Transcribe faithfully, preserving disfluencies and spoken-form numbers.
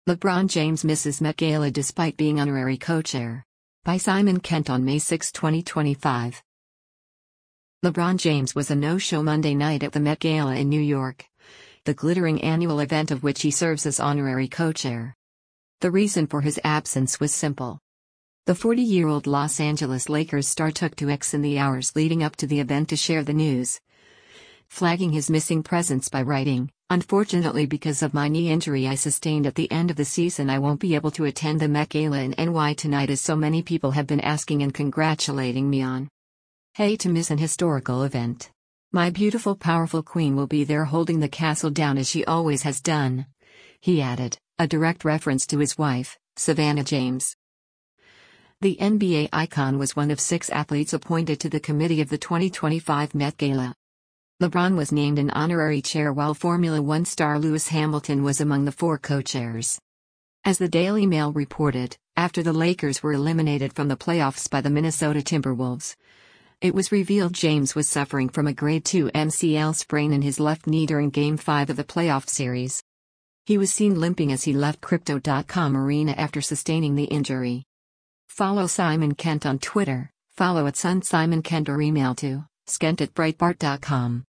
LeBron James misses Met Gala despite being honorary co-chair. By Simon Kent on May sixth, twenty twenty-five. LeBron James was a no-show Monday night at the Met Gala in New York, the glittering annual event of which he serves as honorary co-chair. The reason for his absence was simple. The forty-year-old Los Angeles Lakers star took to X in the hours leading up to the event to share the news, flagging his missing presence by writing, "Unfortunately, because of my knee injury I sustained at the end of the season, I won't be able to attend the Met Gala in N Y tonight as so many people have been asking and congratulating me on. Hate to miss an historical event. My beautiful powerful queen will be there holding the castle down as she always has done," he added, a direct reference to his wife, Savannah James. The N B A icon was one of six athletes appointed to the committee of the twenty twenty-five Met Gala. LeBron was named an honorary chair while Formula One star Lewis Hamilton was among the four co-chairs. As the Daily Mail reported, after the Lakers were eliminated from the playoffs by the Minnesota Timberwolves, it was revealed James was suffering from a grade two M C L sprain in his left knee during Game five of the playoff series. He was seen limping as he left Crypto dot com arena after sustaining the injury. Follow Simon Kent on Twitter, follow at Sun Simon Kent or email to skent at breitbart dot com.